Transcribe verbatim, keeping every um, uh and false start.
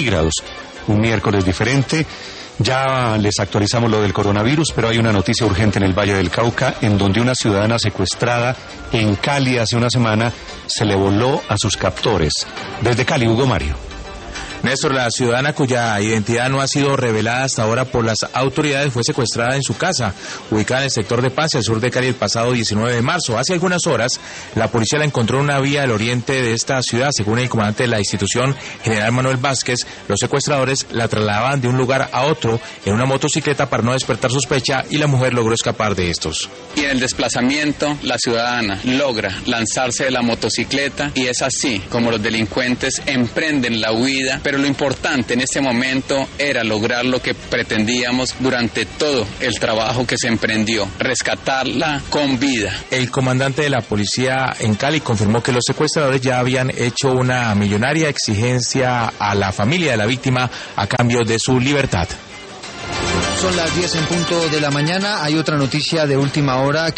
grados. Un miércoles diferente. Ya les actualizamos lo del coronavirus, pero hay una noticia urgente en el Valle del Cauca, en donde una ciudadana secuestrada en Cali hace una semana se le voló a sus captores. Desde Cali, Hugo Mario. Néstor, la ciudadana cuya identidad no ha sido revelada hasta ahora por las autoridades fue secuestrada en su casa, ubicada en el sector de Paz, al sur de Cali, el pasado diecinueve de marzo. Hace algunas horas, la policía la encontró en una vía del oriente de esta ciudad. Según el comandante de la institución, general Manuel Vázquez, los secuestradores la trasladaban de un lugar a otro en una motocicleta para no despertar sospecha, y la mujer logró escapar de estos. Y en el desplazamiento, la ciudadana logra lanzarse de la motocicleta, y es así como los delincuentes emprenden la huida. Pero lo importante en este momento era lograr lo que pretendíamos durante todo el trabajo que se emprendió, rescatarla con vida. El comandante de la policía en Cali confirmó que los secuestradores ya habían hecho una millonaria exigencia a la familia de la víctima a cambio de su libertad. Son las diez en punto de la mañana. Hay otra noticia de última hora.